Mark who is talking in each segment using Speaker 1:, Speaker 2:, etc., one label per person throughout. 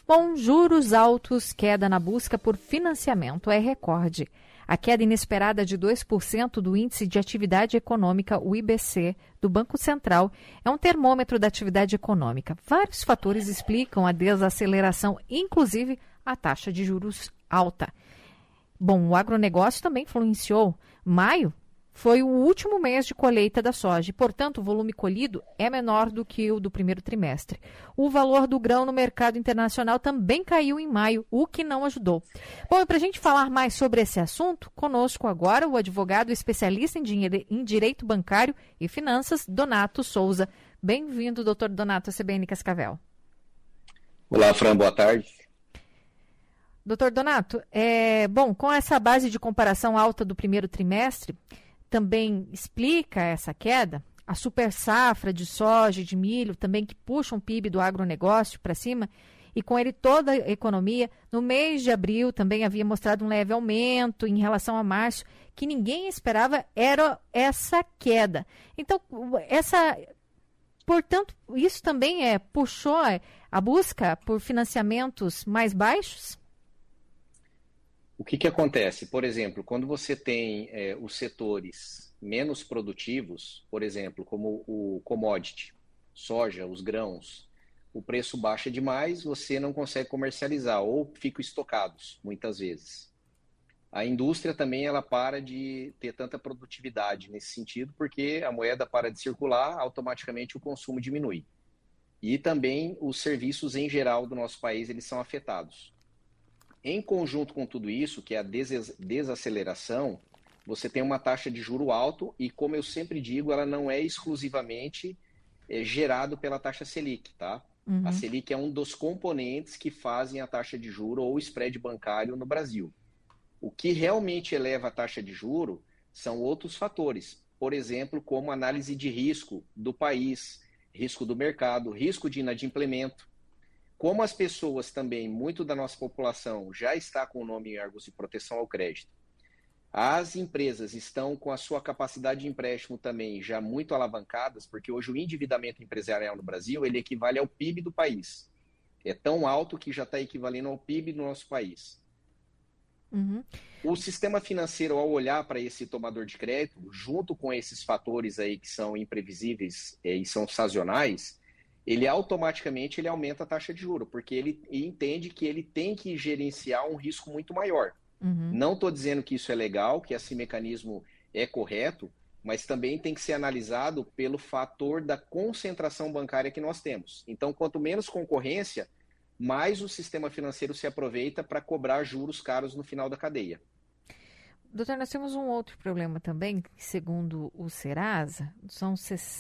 Speaker 1: Bom, juros altos, queda na busca por financiamento é recorde. A queda inesperada de 2% do Índice de Atividade Econômica, o IBC, do Banco Central, é um termômetro da atividade econômica. Vários fatores explicam a desaceleração, inclusive a taxa de juros alta. Bom, o agronegócio também influenciou. Maio foi o último mês de colheita da soja e, portanto, o volume colhido é menor do que o do primeiro trimestre. O valor do grão no mercado internacional também caiu em maio, o que não ajudou. Bom, e para a gente falar mais sobre esse assunto, conosco agora o advogado especialista em direito bancário e finanças, Donato Souza. Bem-vindo, doutor Donato, à CBN Cascavel.
Speaker 2: Olá, Fran, boa tarde.
Speaker 1: Doutor Donato, bom, com essa base de comparação alta do primeiro trimestre, também explica essa queda? A super safra de soja e de milho também que puxam o PIB do agronegócio para cima e com ele toda a economia. No mês de abril também havia mostrado um leve aumento em relação a março, que ninguém esperava era essa queda. Então, portanto, isso também puxou a busca por financiamentos mais baixos?
Speaker 2: O que acontece? Por exemplo, quando você tem os setores menos produtivos, por exemplo, como o commodity, soja, os grãos, o preço baixa demais, você não consegue comercializar ou ficam estocados, muitas vezes. A indústria também ela para de ter tanta produtividade nesse sentido, porque a moeda para de circular, automaticamente o consumo diminui. E também os serviços em geral do nosso país eles são afetados. Em conjunto com tudo isso, que é a desaceleração, você tem uma taxa de juro alto e, como eu sempre digo, ela não é exclusivamente gerado pela taxa Selic, tá? Uhum. A Selic é um dos componentes que fazem a taxa de juro ou o spread bancário no Brasil. O que realmente eleva a taxa de juro são outros fatores, por exemplo, como análise de risco do país, risco do mercado, risco de inadimplemento. Como as pessoas também, muito da nossa população já está com o nome em órgãos de proteção ao crédito, as empresas estão com a sua capacidade de empréstimo também já muito alavancadas, porque hoje o endividamento empresarial no Brasil ele equivale ao PIB do país. É tão alto que já está equivalendo ao PIB do nosso país. Uhum. O sistema financeiro, ao olhar para esse tomador de crédito, junto com esses fatores aí que são imprevisíveis e são sazonais, ele automaticamente ele aumenta a taxa de juros, porque ele entende que ele tem que gerenciar um risco muito maior. Uhum. Não estou dizendo que isso é legal, que esse mecanismo é correto, mas também tem que ser analisado pelo fator da concentração bancária que nós temos. Então, quanto menos concorrência, mais o sistema financeiro se aproveita para cobrar juros caros no final da cadeia.
Speaker 1: Doutor, nós temos um outro problema também, segundo o Serasa, são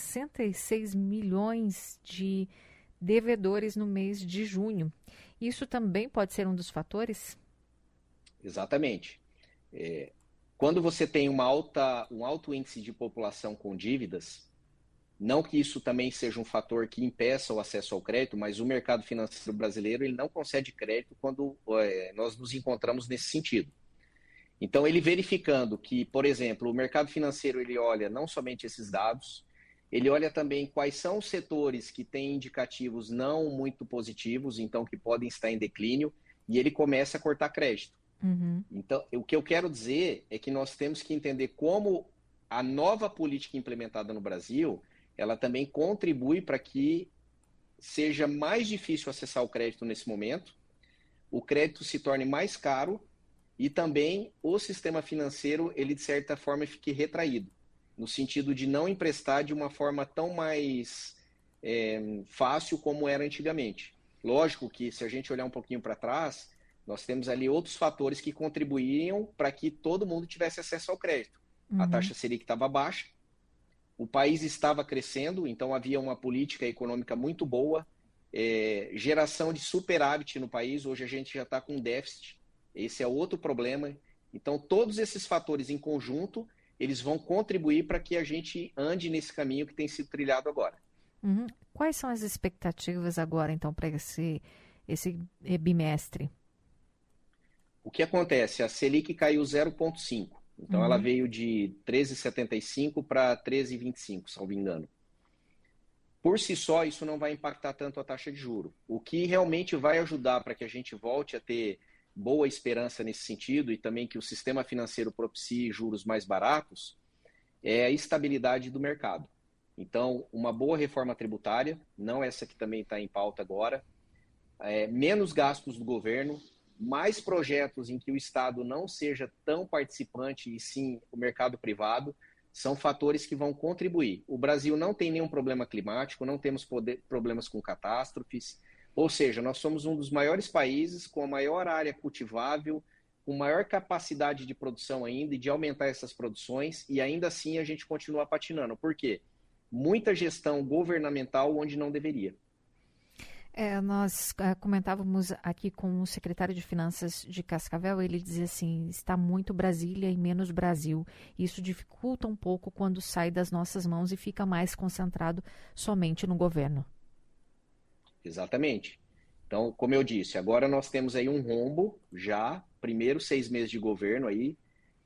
Speaker 1: 66 milhões de devedores no mês de junho. Isso também pode ser um dos fatores?
Speaker 2: Exatamente. Quando você tem um alto índice de população com dívidas, não que isso também seja um fator que impeça o acesso ao crédito, mas o mercado financeiro brasileiro ele não concede crédito quando nós nos encontramos nesse sentido. Então, ele verificando que, por exemplo, o mercado financeiro ele olha não somente esses dados, ele olha também quais são os setores que têm indicativos não muito positivos, então que podem estar em declínio, e ele começa a cortar crédito. Uhum. Então, o que eu quero dizer é que nós temos que entender como a nova política implementada no Brasil, ela também contribui para que seja mais difícil acessar o crédito nesse momento, o crédito se torne mais caro, e também o sistema financeiro, ele de certa forma fique retraído, no sentido de não emprestar de uma forma tão mais fácil como era antigamente. Lógico que se a gente olhar um pouquinho para trás, nós temos ali outros fatores que contribuíam para que todo mundo tivesse acesso ao crédito. Uhum. A taxa Selic estava baixa, o país estava crescendo, então havia uma política econômica muito boa, geração de superávit no país, hoje a gente já está com déficit. Esse é outro problema. Então, todos esses fatores em conjunto, eles vão contribuir para que a gente ande nesse caminho que tem sido trilhado agora.
Speaker 1: Uhum. Quais são as expectativas agora, então, para esse bimestre?
Speaker 2: O que acontece? A Selic caiu 0,5. Então, ela veio de 13,75 para 13,25, salvo engano. por si só, isso não vai impactar tanto a taxa de juro. O que realmente vai ajudar para que a gente volte a ter boa esperança nesse sentido e também que o sistema financeiro propicie juros mais baratos é a estabilidade do mercado. Então, uma boa reforma tributária, não essa que também está em pauta agora, menos gastos do governo, mais projetos em que o Estado não seja tão participante e sim o mercado privado, são fatores que vão contribuir. O Brasil não tem nenhum problema climático, não temos problemas com catástrofes, ou seja, nós somos um dos maiores países com a maior área cultivável, com maior capacidade de produção ainda e de aumentar essas produções, e ainda assim a gente continua patinando. Por quê? Muita gestão governamental onde não deveria.
Speaker 1: Nós comentávamos aqui com o secretário de Finanças de Cascavel, ele dizia assim, está muito Brasília e menos Brasil. Isso dificulta um pouco quando sai das nossas mãos e fica mais concentrado somente no governo.
Speaker 2: Exatamente. Então, como eu disse, agora nós temos aí um rombo já, primeiro 6 meses de governo aí,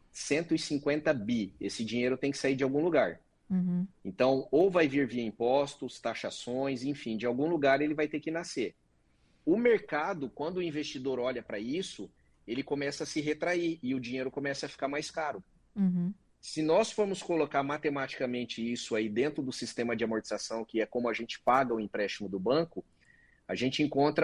Speaker 2: 150 bi. Esse dinheiro tem que sair de algum lugar.
Speaker 1: Uhum.
Speaker 2: Então, ou vai vir via impostos, taxações, enfim, de algum lugar ele vai ter que nascer. O mercado, quando o investidor olha para isso, ele começa a se retrair e o dinheiro começa a ficar mais caro.
Speaker 1: Uhum.
Speaker 2: Se nós formos colocar matematicamente isso aí dentro do sistema de amortização, que é como a gente paga o empréstimo do banco, a gente encontra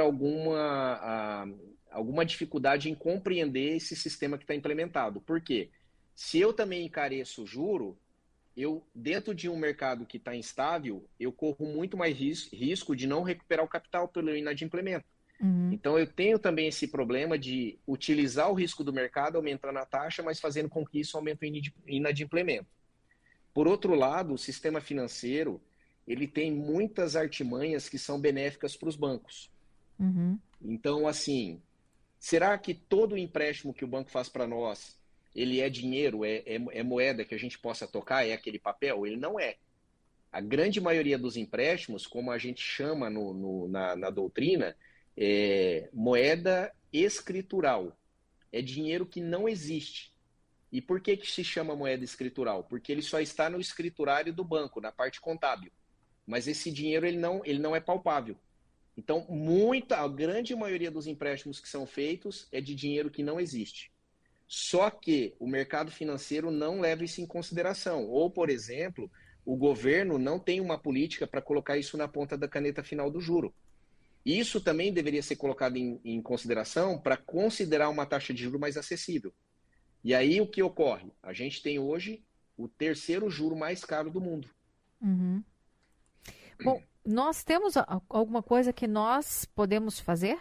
Speaker 2: alguma dificuldade em compreender esse sistema que está implementado. Por quê? Se eu também encareço o juro, dentro de um mercado que está instável, eu corro muito mais risco de não recuperar o capital pelo inadimplemento.
Speaker 1: Uhum.
Speaker 2: Então, eu tenho também esse problema de utilizar o risco do mercado, aumentando a taxa, mas fazendo com que isso aumente o inadimplemento. Por outro lado, o sistema financeiro, ele tem muitas artimanhas que são benéficas para os bancos.
Speaker 1: Uhum.
Speaker 2: Então, assim, será que todo empréstimo que o banco faz para nós ele é dinheiro, é moeda que a gente possa tocar, é aquele papel? Ele não é. A grande maioria dos empréstimos, como a gente chama na doutrina, é moeda escritural. É dinheiro que não existe. E por que se chama moeda escritural? Porque ele só está no escriturário do banco, na parte contábil. Mas esse dinheiro ele não é palpável. Então, a grande maioria dos empréstimos que são feitos é de dinheiro que não existe. Só que o mercado financeiro não leva isso em consideração. Ou, por exemplo, o governo não tem uma política para colocar isso na ponta da caneta final do juro. Isso também deveria ser colocado em consideração para considerar uma taxa de juros mais acessível. E aí o que ocorre? A gente tem hoje o terceiro juro mais caro do mundo.
Speaker 1: Uhum. Bom, nós temos alguma coisa que nós podemos fazer?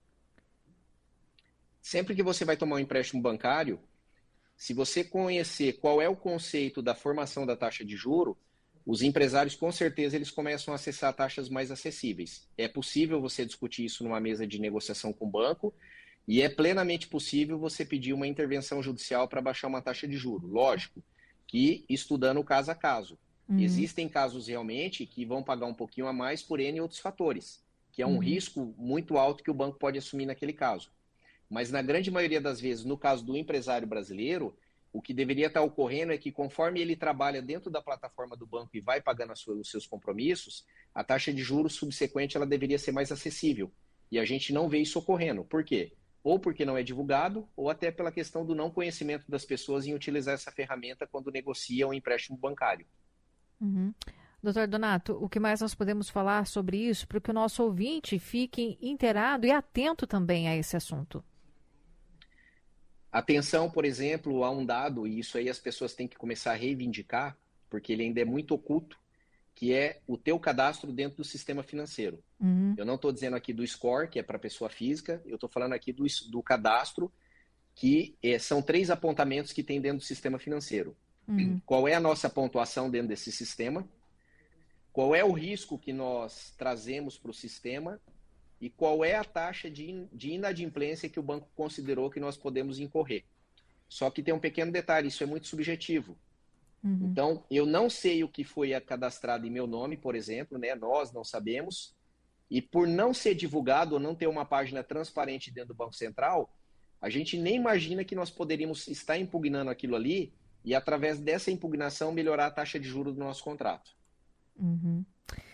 Speaker 2: Sempre que você vai tomar um empréstimo bancário, se você conhecer qual é o conceito da formação da taxa de juro, os empresários, com certeza, eles começam a acessar taxas mais acessíveis. É possível você discutir isso numa mesa de negociação com o banco e é plenamente possível você pedir uma intervenção judicial para baixar uma taxa de juro. Lógico que estudando caso a caso. Existem casos realmente que vão pagar um pouquinho a mais por N outros fatores, que é um risco muito alto que o banco pode assumir naquele caso. Mas na grande maioria das vezes, no caso do empresário brasileiro, o que deveria estar ocorrendo é que conforme ele trabalha dentro da plataforma do banco e vai pagando os seus compromissos, a taxa de juros subsequente ela deveria ser mais acessível. E a gente não vê isso ocorrendo. Por quê? Ou porque não é divulgado, ou até pela questão do não conhecimento das pessoas em utilizar essa ferramenta quando negociam um empréstimo bancário.
Speaker 1: Uhum. Doutor Donato, o que mais nós podemos falar sobre isso para que o nosso ouvinte fique inteirado e atento também a esse assunto?
Speaker 2: Atenção, por exemplo, a um dado, e isso aí as pessoas têm que começar a reivindicar, porque ele ainda é muito oculto, que é o teu cadastro dentro do sistema financeiro.
Speaker 1: Uhum.
Speaker 2: Eu não estou dizendo aqui do score, que é para pessoa física, eu estou falando aqui do cadastro, que são 3 apontamentos que tem dentro do sistema financeiro.
Speaker 1: Uhum.
Speaker 2: Qual é a nossa pontuação dentro desse sistema? Qual é o risco que nós trazemos para o sistema? E qual é a taxa de inadimplência que o banco considerou que nós podemos incorrer. Só que tem um pequeno detalhe, isso é muito subjetivo.
Speaker 1: Uhum.
Speaker 2: Então, eu não sei o que foi cadastrado em meu nome, por exemplo, né? Nós não sabemos. E por não ser divulgado ou não ter uma página transparente dentro do Banco Central, a gente nem imagina que nós poderíamos estar impugnando aquilo ali e, através dessa impugnação, melhorar a taxa de juros do nosso contrato.
Speaker 1: Uhum.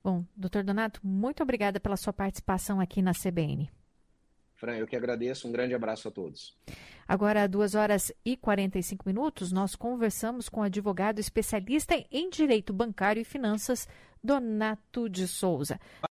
Speaker 1: Bom, doutor Donato, muito obrigada pela sua participação aqui na CBN.
Speaker 2: Fran, eu que agradeço. Um grande abraço a todos.
Speaker 1: Agora, 2h45, nós conversamos com o advogado especialista em direito bancário e finanças, Donato de Souza.